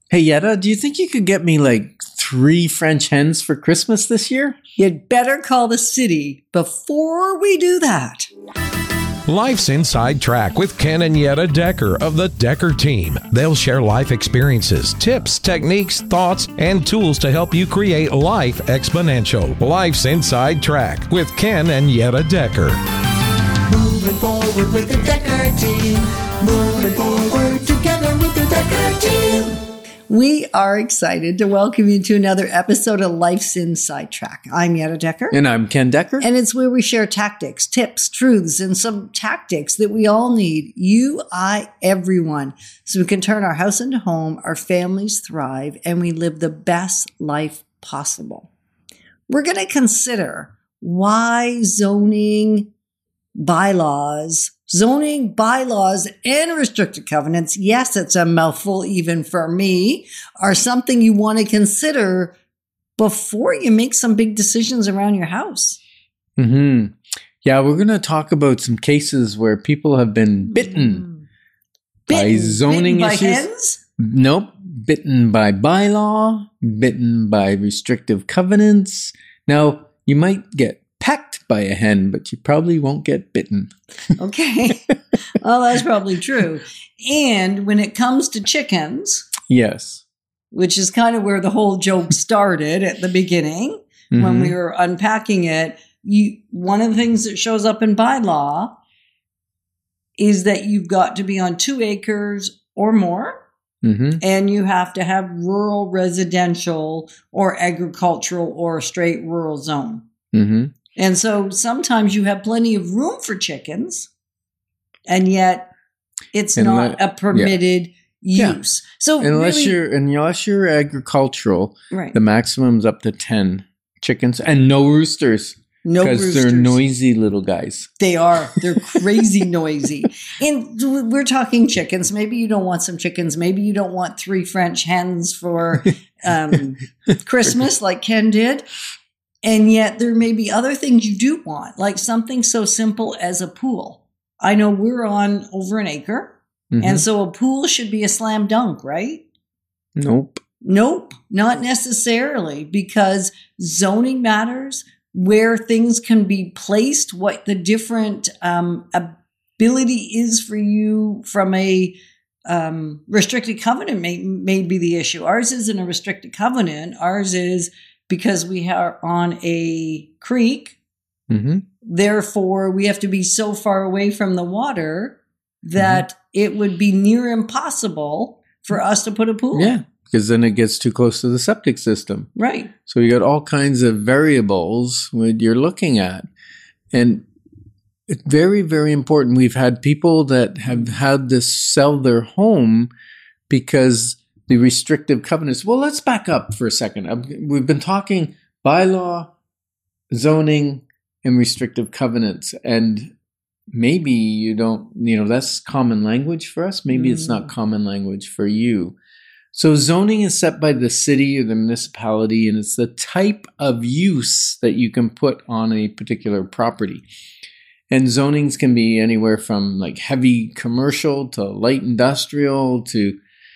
Hey, Yetta, do you think you could get me like 3 French hens for Christmas this year? You'd better call the city before we do that. Life's Inside Track with Ken and Yetta Decker of the Decker team. They'll share life experiences, tips, techniques, thoughts, and tools to help you create life exponential. Life's Inside Track with Ken and Yetta Decker. Moving forward with the Decker team. Moving forward together with the Decker team. We are excited to welcome you to another episode of Life's Inside Track. I'm Yetta Decker. And I'm Ken Decker. And it's where we share tactics, tips, truths, and some tactics that we all need, you, I, everyone, so we can turn our house into home, our families thrive, and we live the best life possible. We're going to consider why zoning bylaws and restricted covenants, yes, it's a mouthful even for me, are something you want to consider before you make some big decisions around your house. Mm-hmm. Yeah, we're going to talk about some cases where people have been bitten by zoning bitten issues. By hens? Nope. Bitten by bylaw, bitten by restrictive covenants. Now, you might get pecked by a hen, but you probably won't get bitten. Okay. Well, that's probably true. And when it comes to chickens, yes, which is kind of where the whole joke started at the beginning, when we were unpacking it, one of the things that shows up in bylaw is that you've got to be on 2 acres or more, and you have to have rural, residential, or agricultural, or straight rural zone. And so sometimes you have plenty of room for chickens, and yet it's not a permitted use. So unless you're agricultural, right, the maximum's up to 10 chickens and no roosters. No roosters. Because they're noisy little guys. They are. They're crazy noisy. And we're talking chickens. Maybe you don't want some chickens. Maybe you don't want 3 French hens for Christmas like Ken did. And yet there may be other things you do want, like something so simple as a pool. I know we're on over an acre, and so a pool should be a slam dunk, right? Nope, not necessarily, because zoning matters, where things can be placed, what the different ability is for you from a restricted covenant may be the issue. Ours isn't a restricted covenant. Ours is because we are on a creek, therefore we have to be so far away from the water that it would be near impossible for us to put a pool. Yeah, because then it gets too close to the septic system. Right. So you got all kinds of variables that you're looking at. And it's very, very important. We've had people that have had to sell their home because the restrictive covenants. Well, let's back up for a second. We've been talking bylaw, zoning, and restrictive covenants. And maybe you don't, that's common language for us. Maybe it's not common language for you. So zoning is set by the city or the municipality, and it's the type of use that you can put on a particular property. And zonings can be anywhere from like heavy commercial to light industrial to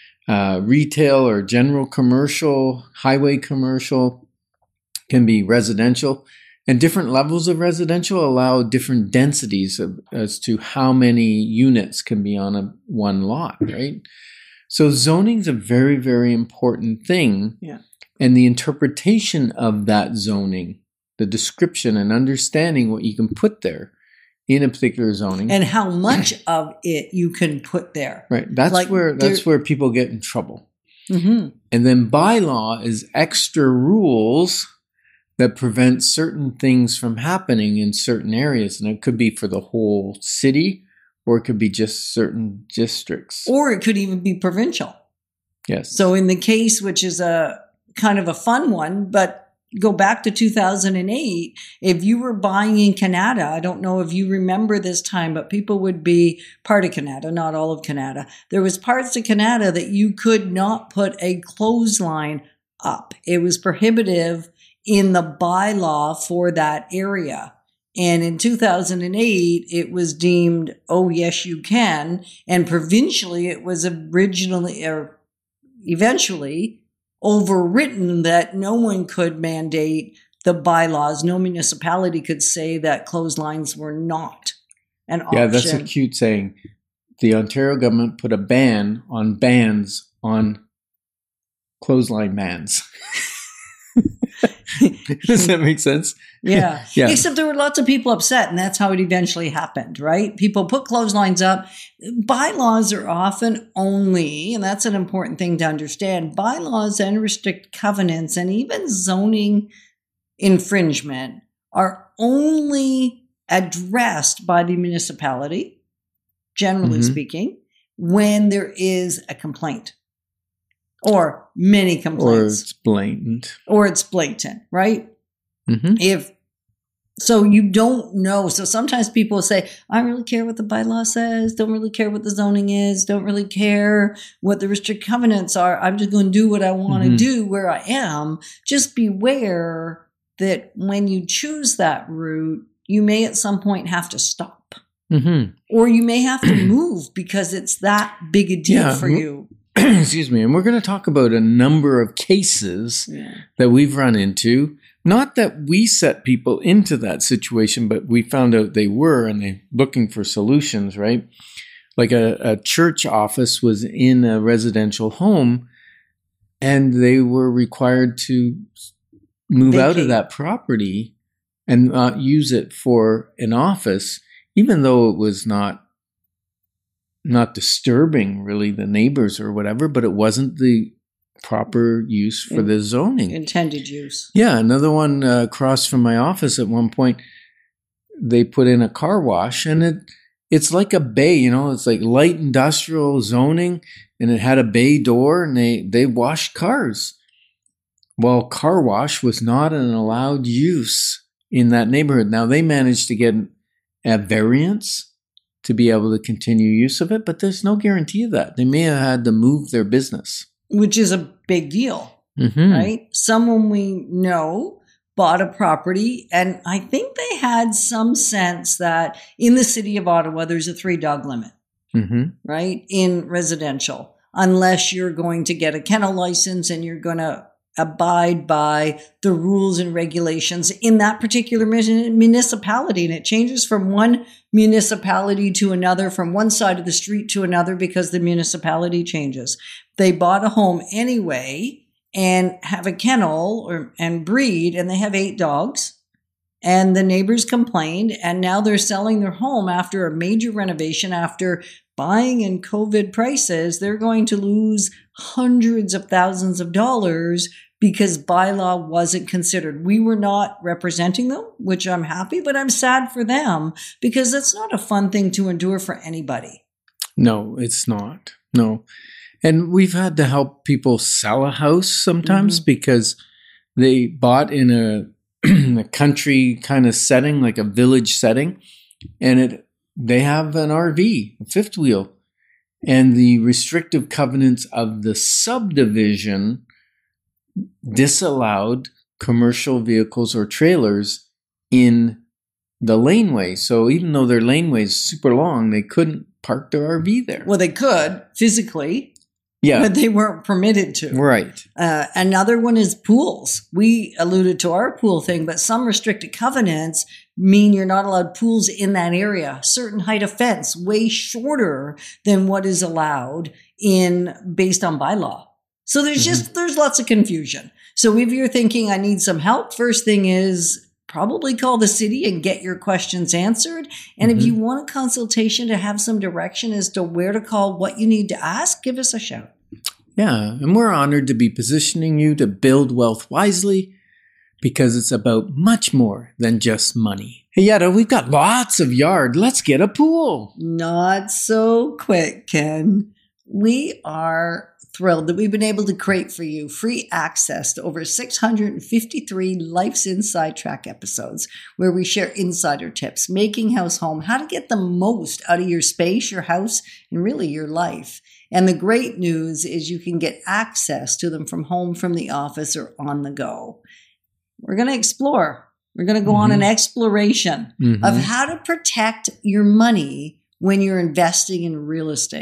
retail or general commercial, highway commercial, can be residential. And different levels of residential allow different densities as to how many units can be on one lot, right? So zoning is a very, very important thing. Yeah. And the interpretation of that zoning, the description and understanding what you can put there in a particular zoning. And how much of it you can put there. Right. That's where people get in trouble. And then bylaw is extra rules that prevent certain things from happening in certain areas. And it could be for the whole city, or it could be just certain districts. Or it could even be provincial. Yes. So in the case, which is a kind of a fun one, but go back to 2008, if you were buying in Canada, I don't know if you remember this time, but people would be part of Canada, not all of Canada. There was parts of Canada that you could not put a clothesline up. It was prohibitive in the bylaw for that area. And in 2008, it was deemed, oh, yes, you can. And provincially, it was originally, eventually overwritten that no one could mandate the bylaws. No municipality could say that clotheslines were not an option. Yeah, that's a cute saying. The Ontario government put a ban on bans on clothesline bans. Does that make sense? Yeah. Yeah. Except there were lots of people upset, and that's how it eventually happened, right? People put clotheslines up. Bylaws are often only, and that's an important thing to understand, bylaws and restrict covenants and even zoning infringement are only addressed by the municipality, generally speaking, when there is a complaint. Or many Or complaints. it's blatant. Or it's blatant, right? Mm-hmm. So you don't know. So sometimes people say, I don't really care what the bylaw says, don't really care what the zoning is, don't really care what the restrict covenants are. I'm just going to do what I want to do where I am. Just beware that when you choose that route, you may at some point have to stop. Or you may have to move because it's that big a deal for you. Excuse me. And we're going to talk about a number of cases that we've run into. Not that we set people into that situation, but we found out they were, and they're looking for solutions, right? Like a church office was in a residential home, and they were required to move out of that property and not use it for an office, even though it was not disturbing really the neighbors or whatever, but it wasn't the proper use for the zoning. Intended use. Yeah, another one across from my office at one point, they put in a car wash, and it's like a bay, it's like light industrial zoning, and it had a bay door, and they washed cars. Well, car wash was not an allowed use in that neighborhood. Now, they managed to get a variance to be able to continue use of it, but there's no guarantee of that. They may have had to move their business. Which is a big deal, right? Someone we know bought a property, and I think they had some sense that in the city of Ottawa, there's a 3-dog limit, right? In residential, unless you're going to get a kennel license and you're going to abide by the rules and regulations in that particular municipality. And it changes from one municipality to another, from one side of the street to another, because the municipality changes. They bought a home anyway and have a kennel and breed, and they have 8 dogs. And the neighbors complained, and now they're selling their home after a major renovation, after buying in COVID prices. They're going to lose hundreds of thousands of dollars because bylaw wasn't considered. We were not representing them, which I'm happy, but I'm sad for them because it's not a fun thing to endure for anybody. No, it's not. No. And we've had to help people sell a house sometimes because they bought in a country kind of setting, like a village setting, and they have an RV, a fifth wheel, and the restrictive covenants of the subdivision disallowed commercial vehicles or trailers in the laneway. So even though their laneway is super long, they couldn't park their RV there. Well, they could physically. Yeah. But they weren't permitted to. Right. Another one is pools. We alluded to our pool thing, but some restricted covenants mean you're not allowed pools in that area. Certain height of fence, way shorter than what is allowed based on bylaw. So there's lots of confusion. So if you're thinking I need some help, first thing is probably call the city and get your questions answered. And if you want a consultation to have some direction as to where to call, what you need to ask, give us a shout. Yeah, and we're honored to be positioning you to build wealth wisely because it's about much more than just money. Hey, Yetta, we've got lots of yard. Let's get a pool. Not so quick, Ken. We are thrilled that we've been able to create for you free access to over 653 Life's Inside Track episodes where we share insider tips, making house home, how to get the most out of your space, your house, and really your life. And the great news is you can get access to them from home, from the office, or on the go. We're going to explore. We're going to go on an exploration of how to protect your money when you're investing in real estate.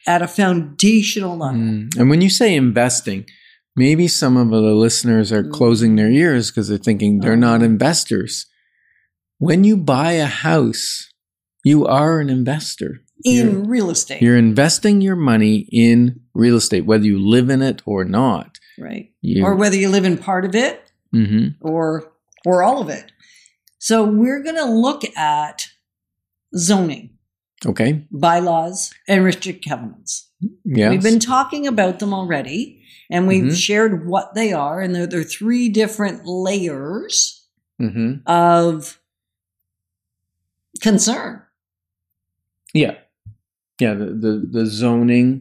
at a foundational level. And when you say investing, maybe some of the listeners are closing their ears because they're thinking they're not investors. When you buy a house, you are an investor. In real estate. You're investing your money in real estate, whether you live in it or not. Right. Or whether you live in part of it or all of it. So we're going to look at zoning. Okay. Bylaws and restricted covenants. Yes. We've been talking about them already, and we've shared what they are, and they're 3 different layers of concern. Yeah. Yeah, the zoning,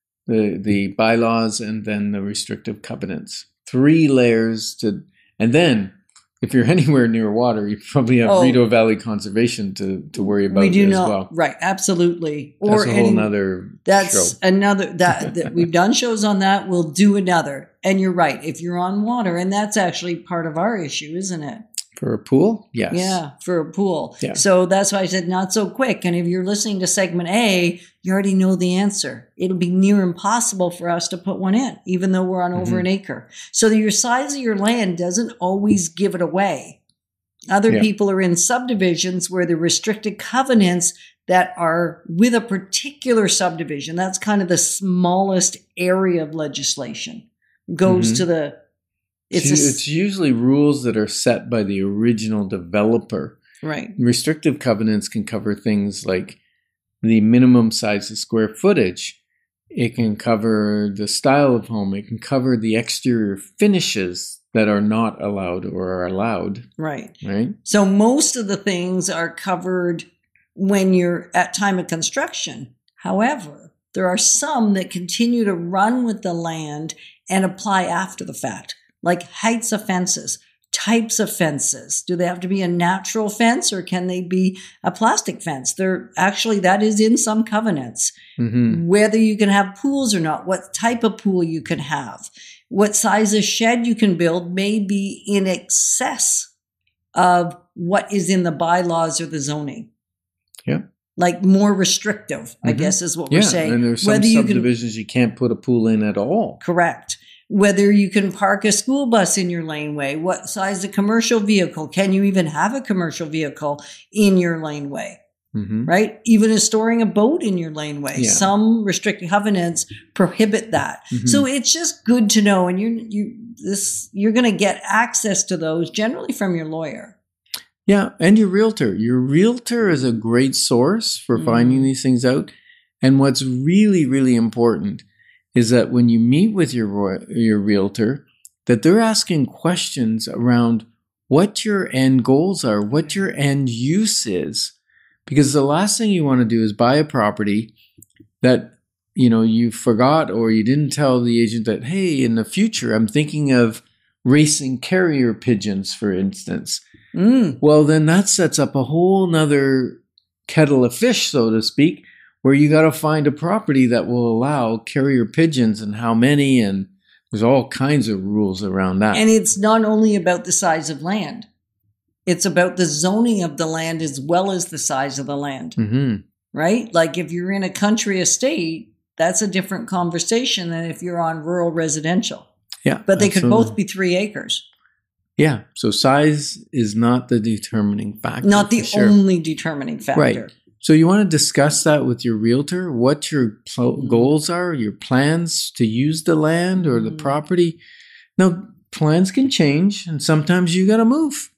the bylaws, and then the restrictive covenants. 3 layers and then if you're anywhere near water, you probably have Rideau Valley Conservation to worry about as well. Right, absolutely. That's a whole nother show. Another that we've done shows on that. We'll do another. And you're right. If you're on water, and that's actually part of our issue, isn't it? For a pool? Yes. Yeah, for a pool. Yeah. So that's why I said not so quick. And if you're listening to segment A, you already know the answer. It'll be near impossible for us to put one in, even though we're on over an acre. So your size of your land doesn't always give it away. Other people are in subdivisions where the restricted covenants that are with a particular subdivision, that's kind of the smallest area of legislation, goes to the... It's usually rules that are set by the original developer. Right. Restrictive covenants can cover things like the minimum size of square footage. It can cover the style of home. It can cover the exterior finishes that are not allowed or are allowed. Right. Right. So most of the things are covered when you're at time of construction. However, there are some that continue to run with the land and apply after the fact. Like heights of fences, types of fences. Do they have to be a natural fence or can they be a plastic fence? That is in some covenants. Whether you can have pools or not, what type of pool you can have, what size of shed you can build may be in excess of what is in the bylaws or the zoning. Yeah. Like more restrictive, I guess is what we're saying. And there's some subdivisions you can't put a pool in at all. Correct. Whether you can park a school bus in your laneway, what size of commercial vehicle, can you even have a commercial vehicle in your laneway, right? Even storing a boat in your laneway. Yeah. Some restricted covenants prohibit that. So it's just good to know, and you're going to get access to those generally from your lawyer. Yeah, and your realtor. Your realtor is a great source for finding these things out. And what's really, really important is that when you meet with your realtor, that they're asking questions around what your end goals are, what your end use is. Because the last thing you want to do is buy a property that, you forgot or you didn't tell the agent that, hey, in the future, I'm thinking of racing carrier pigeons, for instance. Well, then that sets up a whole nother kettle of fish, so to speak, where you got to find a property that will allow carrier pigeons and how many, and there's all kinds of rules around that. And it's not only about the size of land. It's about the zoning of the land as well as the size of the land, right? Like if you're in a country estate, that's a different conversation than if you're on rural residential. Yeah, but they could both be 3 acres. Yeah, so size is not the determining factor. Not the only determining factor. Right. So you want to discuss that with your realtor, what your goals are, your plans to use the land or the property. Now, plans can change, and sometimes you got to move.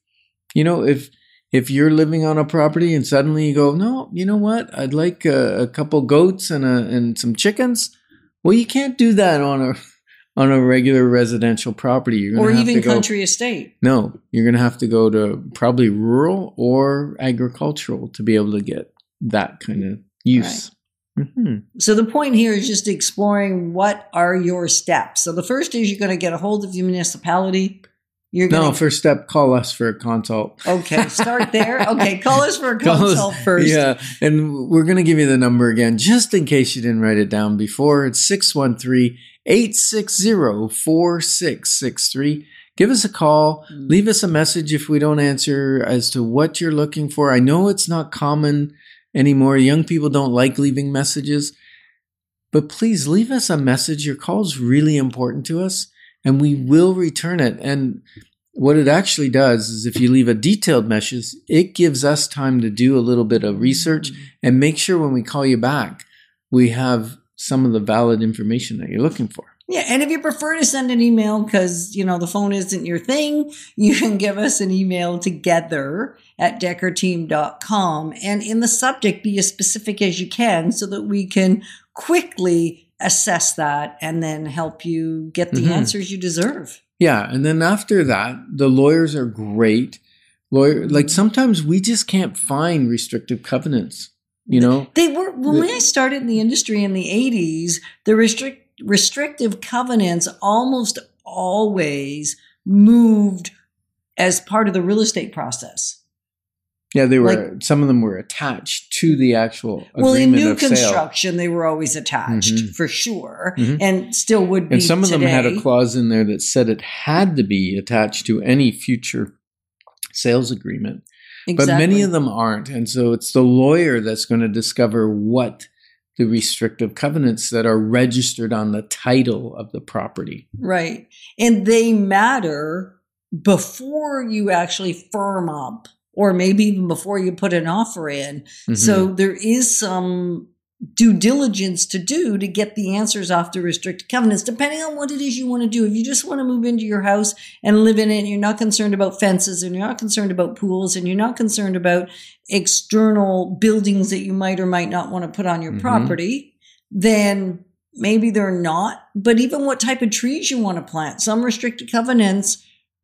If you're living on a property and suddenly you go, no, you know what? I'd like a couple goats and some chickens. Well, you can't do that on a regular residential property. You're or even country estate. No, you're going to have to go to probably rural or agricultural to be able to get that kind of use. Right. So the point here is just exploring what are your steps. So the first is you're going to get a hold of your municipality. First step, call us for a consult. Okay, start there. Okay, call us for a consult first. Yeah, and we're going to give you the number again, just in case you didn't write it down before. It's 613-860-4663. Give us a call. Leave us a message if we don't answer as to what you're looking for. I know it's not common anymore. Young people don't like leaving messages. but please leave us a message. Your call is really important to us, and we will return it. And what it actually does is if you leave a detailed message, it gives us time to do a little bit of research and make sure when we call you back, we have some of the valid information that you're looking for. Yeah, and if you prefer to send an email because, the phone isn't your thing, you can give us an email together@deckerteam.com. And in the subject, be as specific as you can so that we can quickly assess that and then help you get the answers you deserve. Yeah, and then after that, the lawyers are great. Like sometimes we just can't find restrictive covenants, They were, when I started in the industry in the 80s, the restrictive covenants almost always moved as part of the real estate process. Yeah, they were. Some of them were attached to the actual agreement Well, in new of sale. construction, they were always attached for sure, and still would be. And some of them had a today. clause in there that said it had to be attached to any future sales agreement. Exactly. But many of them aren't, and so it's the lawyer that's going to discover what the restrictive covenants that are registered on the title of the property. Right. And they matter before you actually firm up, or maybe even before you put an offer in. So there is some due diligence to do to get the answers off the restricted covenants, depending on what it is you want to do. If you just want to move into your house and live in it, and you're not concerned about fences, and you're not concerned about pools, and you're not concerned about external buildings that you might or might not want to put on your property, then maybe they're not. But even what type of trees you want to plant, some restricted covenants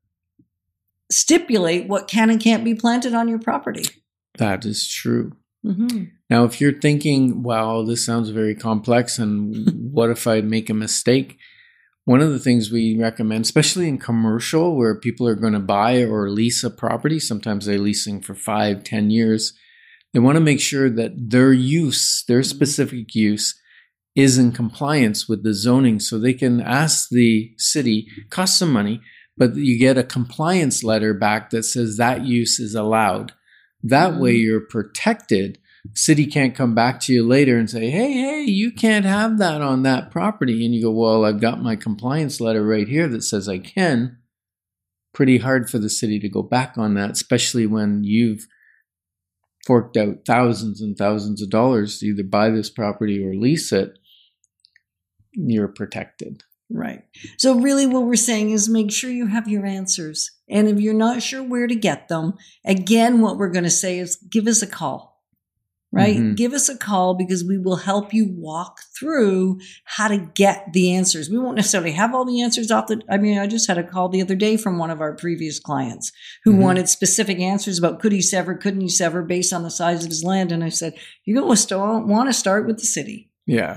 stipulate what can and can't be planted on your property. That is true. Now, if you're thinking, wow, this sounds very complex, and what if I make a mistake? One of the things we recommend, especially in commercial where people are going to buy or lease a property, sometimes they're leasing for 5-10 years, they want to make sure that their use, their specific use, is in compliance with the zoning, so they can ask the city, cost some money, but you get a compliance letter back that says that use is allowed. That way you're protected. City can't come back to you later and say, hey, you can't have that on that property. And you go, well, I've got my compliance letter right here that says I can. Pretty hard for the city to go back on that, especially when you've forked out thousands and thousands of dollars to either buy this property or lease it. You're protected. Right. So really what we're saying is make sure you have your answers. And if you're not sure where to get them, again, what we're going to say is give us a call, right? Give us a call because we will help you walk through how to get the answers. We won't necessarily have all the answers I just had a call the other day from one of our previous clients who wanted specific answers about could he sever, couldn't he sever based on the size of his land. And I said, you're going to want to start with the city. Yeah.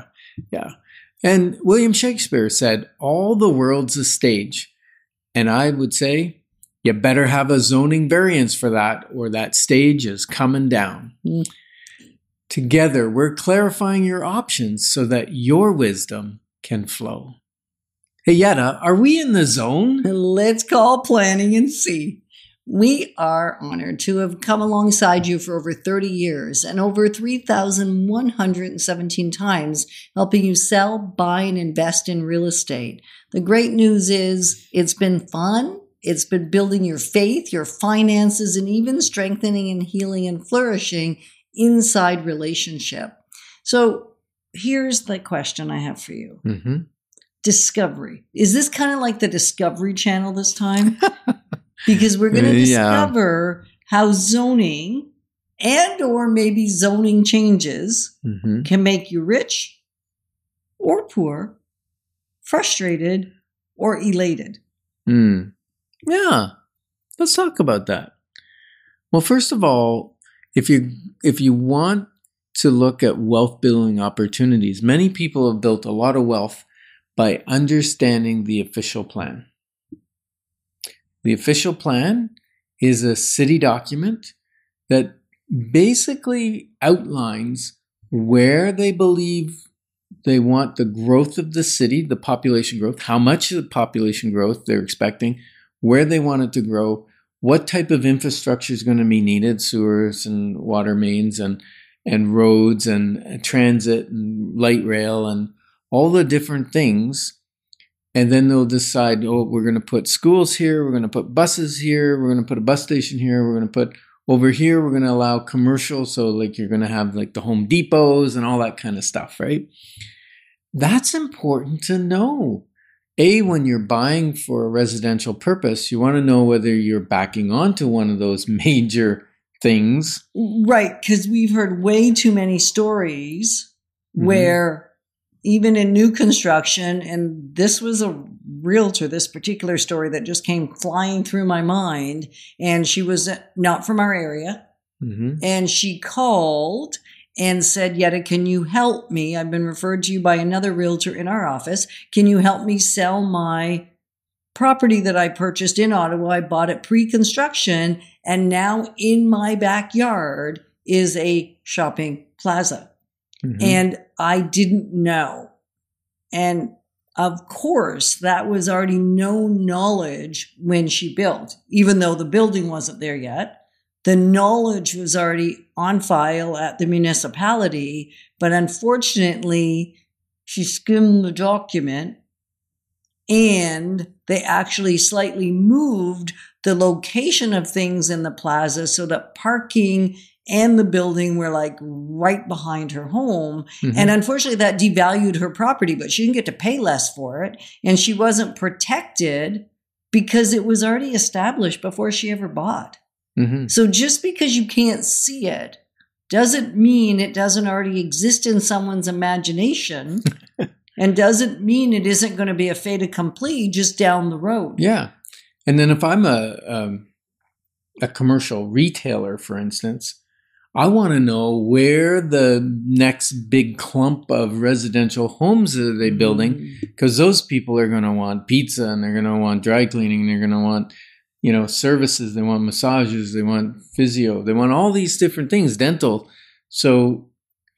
And William Shakespeare said, all the world's a stage. And I would say, you better have a zoning variance for that, or that stage is coming down. Together, we're clarifying your options so that your wisdom can flow. Hey, Yetta, are we in the zone? Let's call planning and see. We are honored to have come alongside you for over 30 years and over 3,117 times helping you sell, buy, and invest in real estate. The great news is it's been fun. It's been building your faith, your finances, and even strengthening and healing and flourishing inside relationship. So here's the question I have for you. Discovery. Is this kind of like the Discovery Channel this time? Because we're going to discover how zoning and or maybe zoning changes can make you rich or poor, frustrated or elated. Yeah, let's talk about that. Well, first of all, if you want to look at wealth building opportunities, many people have built a lot of wealth by understanding the official plan. The official plan is a city document that basically outlines where they believe they want the growth of the city, the population growth, how much of the population growth they're expecting, where they want it to grow, what type of infrastructure is going to be needed, sewers and water mains and roads and transit and light rail and all the different things. And then they'll decide, oh, we're going to put schools here. We're going to put buses here. We're going to put a bus station here. We're going to put over here, we're going to allow commercial. So like you're going to have like the Home Depots and all that kind of stuff, right? That's important to know. When you're buying for a residential purpose, you want to know whether you're backing onto one of those major things. Right, because we've heard way too many stories where even in new construction, and this was a realtor, this particular story that just came flying through my mind, and she was not from our area, and she called and said, Yetta, can you help me? I've been referred to you by another realtor in our office. Can you help me sell my property that I purchased in Ottawa? I bought it pre-construction, and now in my backyard is a shopping plaza. And I didn't know. And of course, that was already known knowledge when she built, even though the building wasn't there yet. The knowledge was already on file at the municipality, but unfortunately, she skimmed the document and they actually slightly moved the location of things in the plaza so that parking and the building were like right behind her home. And unfortunately, that devalued her property, but she didn't get to pay less for it. And she wasn't protected because it was already established before she ever bought. So just because you can't see it doesn't mean it doesn't already exist in someone's imagination and doesn't mean it isn't going to be a fait accompli just down the road. Yeah. And then if I'm a commercial retailer, for instance, I want to know where the next big clump of residential homes are they building, because those people are going to want pizza and they're going to want dry cleaning and they're going to want, services. They want massages. They want physio. They want all these different things, dental. So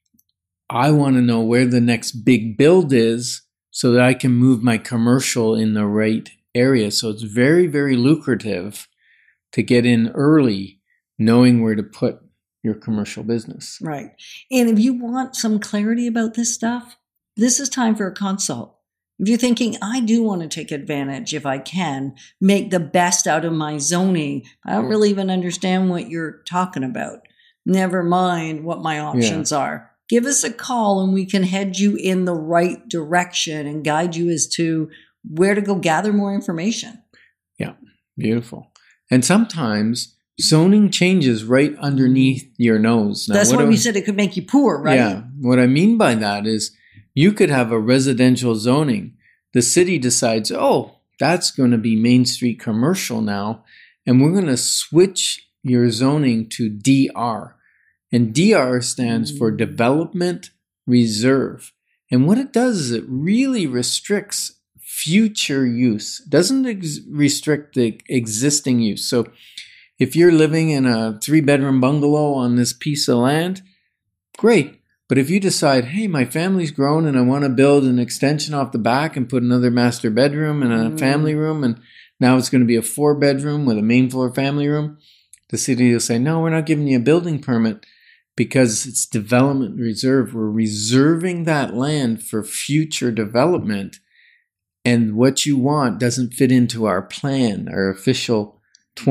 I want to know where the next big build is so that I can move my commercial in the right area. So it's very, very lucrative to get in early, knowing where to put your commercial business. Right. And if you want some clarity about this stuff, this is time for a consult. If you're thinking, I do want to take advantage, if I can, make the best out of my zoning, I don't really even understand what you're talking about. Never mind what my options are. Give us a call and we can head you in the right direction and guide you as to where to go gather more information. Yeah, beautiful. And sometimes zoning changes right underneath your nose. Now, that's why we said it could make you poor, right? Yeah. What I mean by that is you could have a residential zoning. The city decides, oh, that's going to be Main Street commercial now, and we're going to switch your zoning to DR. And DR stands for Development Reserve. And what it does is it really restricts future use. It doesn't restrict the existing use. So if you're living in a 3-bedroom bungalow on this piece of land, great. But if you decide, hey, my family's grown and I want to build an extension off the back and put another master bedroom and a family room, and now it's going to be a 4-bedroom with a main floor family room, the city will say, no, we're not giving you a building permit because it's development reserve. We're reserving that land for future development. And what you want doesn't fit into our plan, our official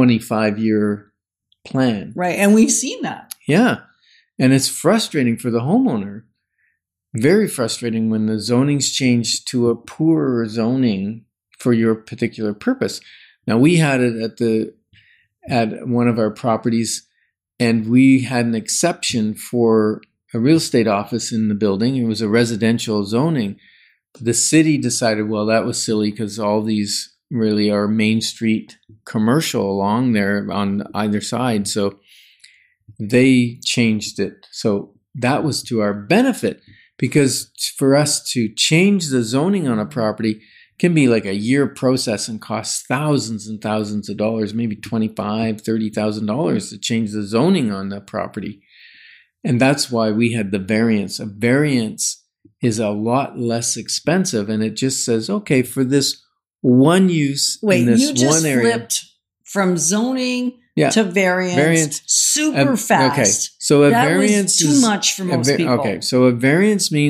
25-year plan. Right. And we've seen that. Yeah. And it's frustrating for the homeowner. Very frustrating when the zoning's changed to a poorer zoning for your particular purpose. Now, we had it at one of our properties, and we had an exception for a real estate office in the building. It was a residential zoning. The city decided, well, that was silly because all these really are Main Street commercial along there on either side. So they changed it. So that was to our benefit, because for us to change the zoning on a property can be like a year process and cost thousands and thousands of dollars, maybe $25,000, $30,000 to change the zoning on that property. And that's why we had the variance. A variance is a lot less expensive, and it just says, okay, for this one use in this one area. You just flipped from zoning to variance super fast. Okay, so a that variance was too much for most people. Okay, so a variance means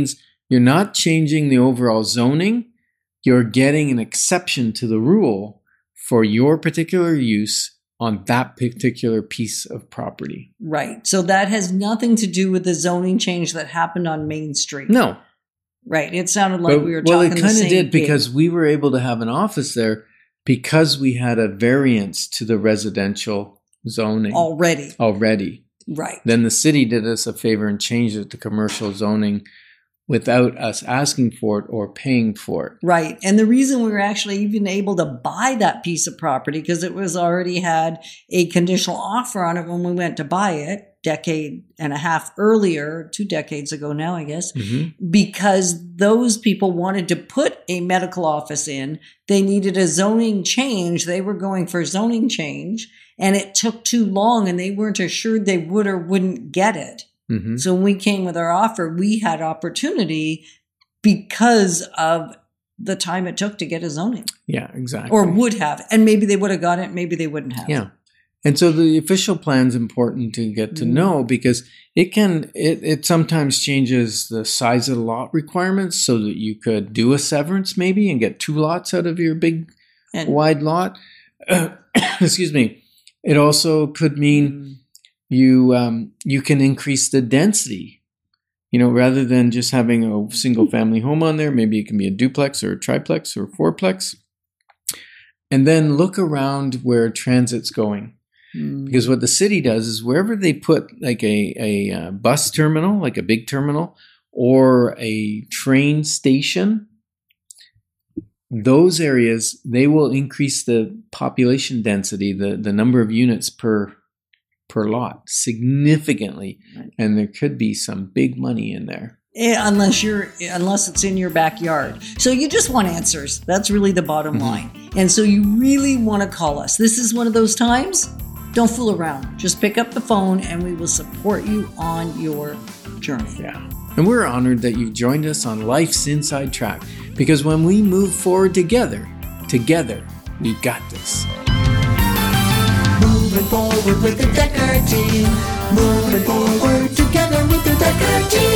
You're not changing the overall zoning. You're getting an exception to the rule for your particular use on that particular piece of property. Right. So that has nothing to do with the zoning change that happened on Main Street. No. Right. It sounded like we were talking well, it the kind of same did thing. because we were able to have an office there because we had a variance to the residential zoning already. Right. Then the city did us a favor and changed it to commercial zoning without us asking for it or paying for it. Right. And the reason we were actually even able to buy that piece of property, because it was already had a conditional offer on it when we went to buy it, decade and a half earlier, 2 decades ago now, I guess, because those people wanted to put a medical office in. They needed a zoning change. They were going for zoning change, and it took too long, and they weren't assured they would or wouldn't get it. So when we came with our offer, we had opportunity because of the time it took to get a zoning. Yeah, exactly. Or would have. And maybe they would have got it, maybe they wouldn't have. Yeah. And so the official plan is important to get to know because it sometimes changes the size of the lot requirements so that you could do a severance maybe and get 2 lots out of your big wide lot. Excuse me. It also could mean you can increase the density, rather than just having a single family home on there. Maybe it can be a duplex or a triplex or a fourplex. And then look around where transit's going. Because what the city does is wherever they put like a bus terminal, like a big terminal, or a train station, those areas, they will increase the population density, the number of units per lot significantly. And there could be some big money in there. Unless it's in your backyard. So you just want answers. That's really the bottom line. And so you really want to call us. This is one of those times. Don't fool around. Just pick up the phone and we will support you on your journey. Yeah. And we're honored that you've joined us on Life's Inside Track, because when we move forward together, we got this. Moving forward with the Decker team. Moving forward together with the Decker team.